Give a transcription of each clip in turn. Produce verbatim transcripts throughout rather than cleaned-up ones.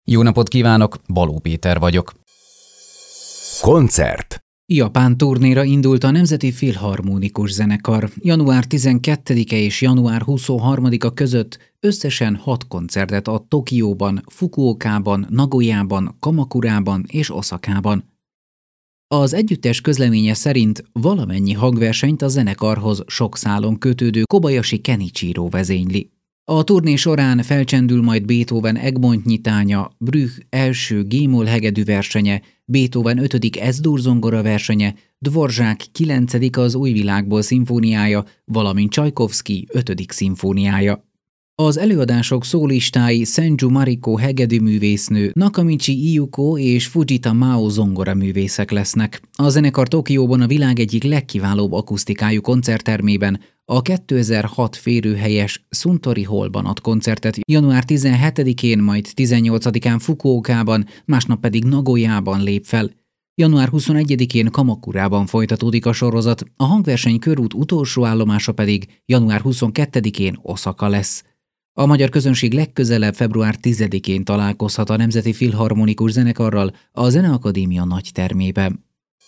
Jó napot kívánok, Baló Péter vagyok. Koncert. Japán turnéra indult a Nemzeti Filharmonikus Zenekar. január tizenkettedike és január huszonharmadika között összesen hat koncertet ad Tokióban, Fukuokában, Nagojában, Kamakurában és Oszakában. Az együttes közleménye szerint valamennyi hangversenyt a zenekarhoz sok szálon kötődő Kobayashi Kenichiro vezényli. A turné során felcsendül majd Beethoven Egmont nyitánya, Bruch első G-moll hegedű versenye, Beethoven ötödik Es-dur zongora versenye, Dvorak kilencedik az Új világból szimfóniája, valamint Csajkovszky ötödik szimfóniája. Az előadások szólistái Senju Mariko hegedűművésznő, Nakamichi Iyuko és Fujita Mao zongoraművészek lesznek. A zenekar Tokióban a világ egyik legkiválóbb akusztikájú koncerttermében, a kétezer-hat férőhelyes Suntory Hallban ad koncertet január tizenhetedikén, majd tizennyolcadikán Fukuokában, másnap pedig Nagojában lép fel. január huszonegyedikén Kamakurában folytatódik a sorozat, a hangverseny körút utolsó állomása pedig január huszonkettedikén Oszaka lesz. A magyar közönség legközelebb február tizedikén találkozhat a Nemzeti Filharmonikus Zenekarral a Zeneakadémia nagytermében.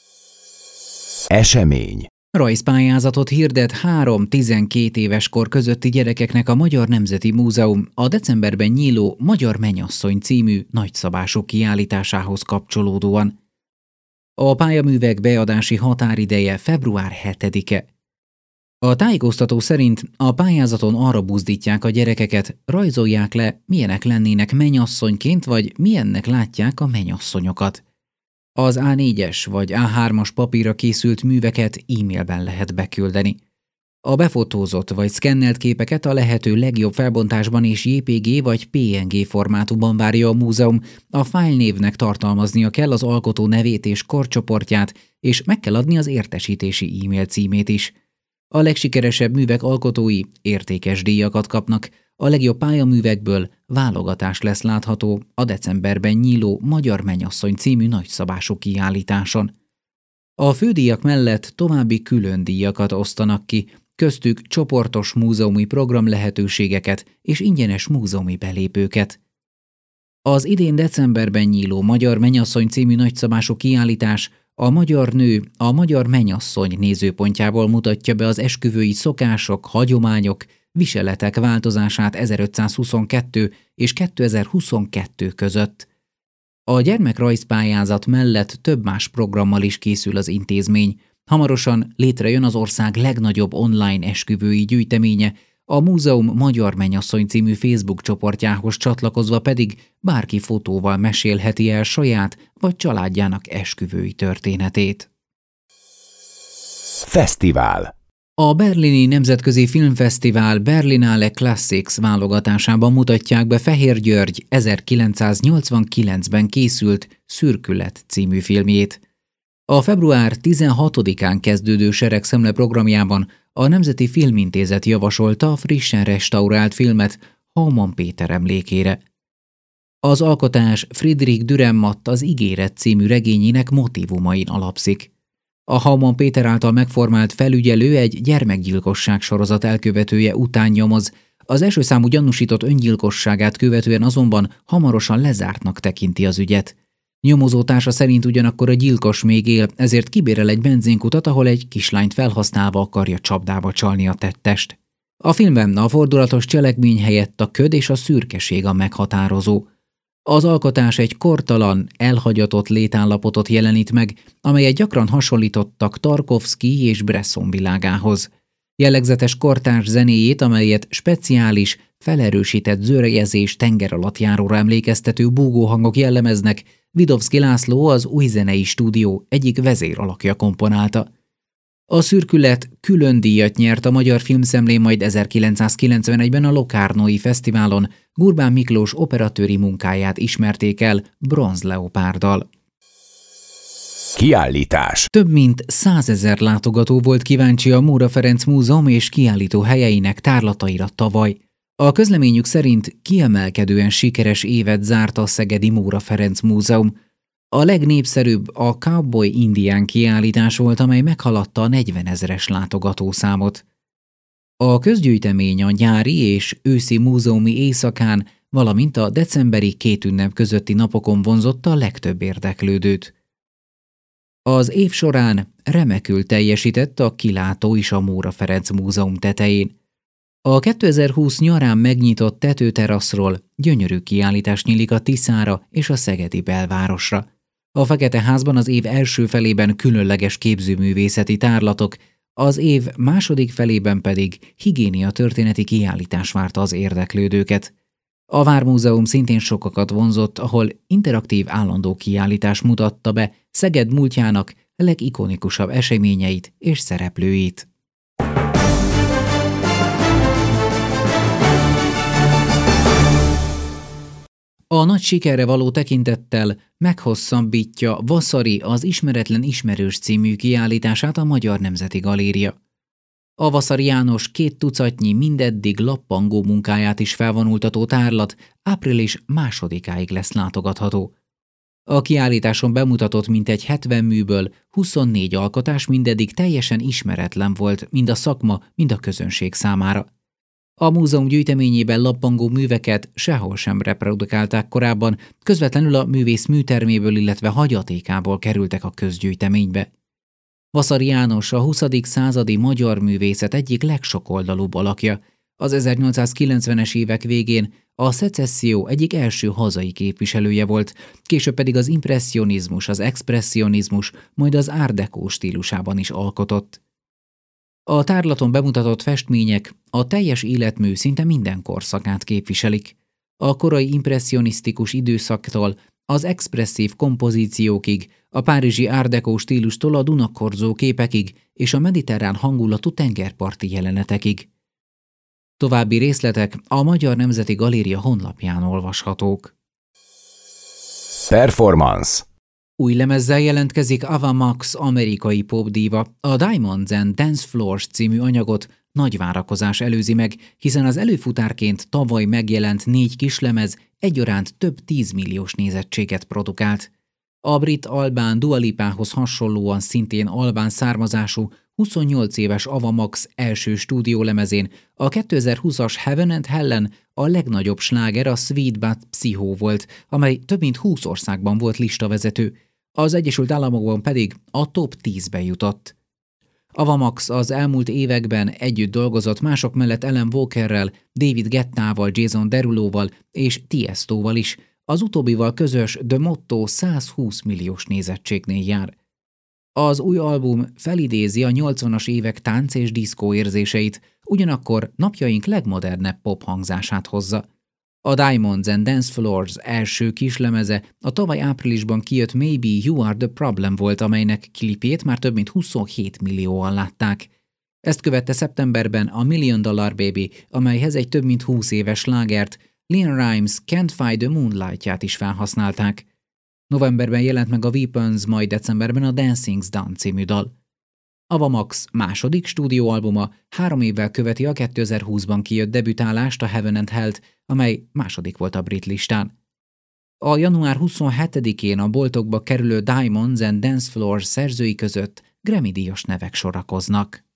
Esemény. Rajzpályázatot hirdet három-tizenkét éves kor közötti gyerekeknek a Magyar Nemzeti Múzeum a decemberben nyíló Magyar Mennyasszony című nagyszabású kiállításához kapcsolódóan. A pályaművek beadási határideje február hetedike. A tájékoztató szerint a pályázaton arra buzdítják a gyerekeket, rajzolják le, milyenek lennének mennyasszonyként, vagy milyennek látják a mennyasszonyokat. Az á négyes vagy á hármas papírra készült műveket e-mailben lehet beküldeni. A befotózott vagy szkennelt képeket a lehető legjobb felbontásban és jé pé gé vagy pé en gé formátumban várja a múzeum, a fájlnévnek tartalmaznia kell az alkotó nevét és korcsoportját, és meg kell adni az értesítési e-mail címét is. A legsikeresebb művek alkotói értékes díjakat kapnak, a legjobb pályaművekből válogatás lesz látható a decemberben nyíló Magyar Mennyasszony című nagyszabású kiállításon. A fődíjak mellett további külön díjakat osztanak ki, köztük csoportos múzeumi program lehetőségeket és ingyenes múzeumi belépőket. Az idén decemberben nyíló Magyar Mennyasszony című nagyszabású kiállítás a magyar nő, a magyar mennyasszony nézőpontjából mutatja be az esküvői szokások, hagyományok, viseletek változását ezerötszázhuszonkettő és kétezer-huszonkettő között. A gyermekrajzpályázat mellett több más programmal is készül az intézmény. Hamarosan létrejön az ország legnagyobb online esküvői gyűjteménye, a Múzeum Magyar Mennyasszony című Facebook csoportjához csatlakozva pedig bárki fotóval mesélheti el saját vagy családjának esküvői történetét. Fesztivál. A Berlini Nemzetközi Filmfesztivál Berlinale Classics válogatásában mutatják be Fehér György ezerkilencszáznyolcvankilencben készült Szürkület című filmjét. A február tizenhatodikán kezdődő seregszemle programjában a Nemzeti Filmintézet javasolta a frissen restaurált filmet Hauman Péter emlékére. Az alkotás Friedrich Dürrenmatt Az ígéret című regényének motívumain alapszik. A Hauman Péter által megformált felügyelő egy gyermekgyilkosság sorozat elkövetője után nyomoz, az első számú gyanúsított öngyilkosságát követően azonban hamarosan lezártnak tekinti az ügyet. Nyomozótársa szerint ugyanakkor a gyilkos még él, ezért kibérel egy benzinkutat, ahol egy kislányt felhasználva akarja csapdába csalni a tettest. A filmben a fordulatos cselekmény helyett a köd és a szürkeség a meghatározó. Az alkotás egy kortalan, elhagyatott létállapotot jelenít meg, amelyet gyakran hasonlítottak Tarkovszky és Bresson világához. Jellegzetes kortárs zenéjét, amelyet speciális, felerősített zörejezés tengeralattjáróra emlékeztető búgóhangok jellemeznek, Vidovszky László, az Új Zenei Stúdió egyik vezéralakja komponálta. A Szürkület külön díjat nyert a Magyar Filmszemlén, majd ezerkilencszázkilencvenegyben a Locarnói Fesztiválon Gurbán Miklós operatőri munkáját ismerték el bronzleopárddal. Kiállítás. Több mint százezer látogató volt kíváncsi a Móra Ferenc Múzeum és kiállító helyeinek tárlataira tavaly. A közleményük szerint kiemelkedően sikeres évet zárt a szegedi Móra Ferenc Múzeum. A legnépszerűbb a Cowboy Indián kiállítás volt, amely meghaladta a negyvenezeres látogatószámot. A közgyűjtemény a nyári és őszi múzeumi éjszakán valamint a decemberi két ünnep közötti napokon vonzotta a legtöbb érdeklődőt. Az év során remekül teljesített a kilátó is a Móra Ferenc Múzeum tetején. A kétezer-húsz nyarán megnyitott tetőteraszról gyönyörű kiállítás nyílik a Tiszára és a szegedi belvárosra. A Fekete Házban az év első felében különleges képzőművészeti tárlatok, az év második felében pedig higiéniatörténeti kiállítás várta az érdeklődőket. A Vármúzeum szintén sokakat vonzott, ahol interaktív állandó kiállítás mutatta be Szeged múltjának legikonikusabb eseményeit és szereplőit. A nagy sikerre való tekintettel meghosszabbítja Vaszary az Ismeretlen Ismerős című kiállítását a Magyar Nemzeti Galéria. A Vaszary János két tucatnyi mindeddig lappangó munkáját is felvonultató tárlat április másodikáig lesz látogatható. A kiállításon bemutatott mintegy hetven műből huszonnégy alkotás mindeddig teljesen ismeretlen volt mind a szakma, mind a közönség számára. A múzeum gyűjteményében lappangó műveket sehol sem reprodukálták korábban, közvetlenül a művész műterméből, illetve hagyatékából kerültek a közgyűjteménybe. Vaszary János a huszadik századi magyar művészet egyik legsokoldalúbb alakja. Az ezernyolcszázkilencvenes évek végén a szecesszió egyik első hazai képviselője volt, később pedig az impresszionizmus, az expresszionizmus, majd az art déco stílusában is alkotott. A tárlaton bemutatott festmények a teljes életmű szinte minden korszakát képviselik. A korai impresszionisztikus időszaktól az expresszív kompozíciókig, a párizsi art déco stílustól a Dunakorzó képekig és a mediterrán hangulatú tengerparti jelenetekig. További részletek a Magyar Nemzeti Galéria honlapján olvashatók. Performance. Új lemezzel jelentkezik Ava Max amerikai popdíva. A Diamonds and Dance Floors című anyagot nagy várakozás előzi meg, hiszen az előfutárként tavaly megjelent négy kislemez egyaránt több tízmilliós nézettséget produkált. A brit albán Dua Lipához hasonlóan szintén albán származású huszonnyolc éves Ava Max első stúdiólemezén a kétezer-húszas Heaven and Hellen a legnagyobb sláger a Sweet But Psycho volt, amely több mint húsz országban volt listavezető, az Egyesült Államokban pedig a top tízbe jutott. Ava Max az elmúlt években együtt dolgozott mások mellett Alan Walkerrel, David Guettával, Jason Deruloval és Tiëstóval is, az utóbbival közös The Motto százhúsz milliós nézettségnél jár. Az új album felidézi a nyolcvanas évek tánc és diszkó érzéseit, ugyanakkor napjaink legmodernebb pop hangzását hozza. A Diamonds and Dance Floors első kislemeze a tavaly áprilisban kijött Maybe You Are the Problem volt, amelynek klipjét már több mint huszonhét millióan látták. Ezt követte szeptemberben a Million Dollar Baby, amelyhez egy több mint húsz éves slágert, Leon Rimes Can't Find the Moonlight-ját is felhasználták. Novemberben jelent meg a Weapons, majd decemberben a Dancing's Done című dal. Ava Max második stúdióalbuma három évvel követi a kétezer-húszban kijött debütálást, a Heaven and Hell-t, amely második volt a brit listán. A január huszonhetedikén a boltokba kerülő Diamonds and Dance Floors szerzői között Grammy-díjas nevek sorakoznak.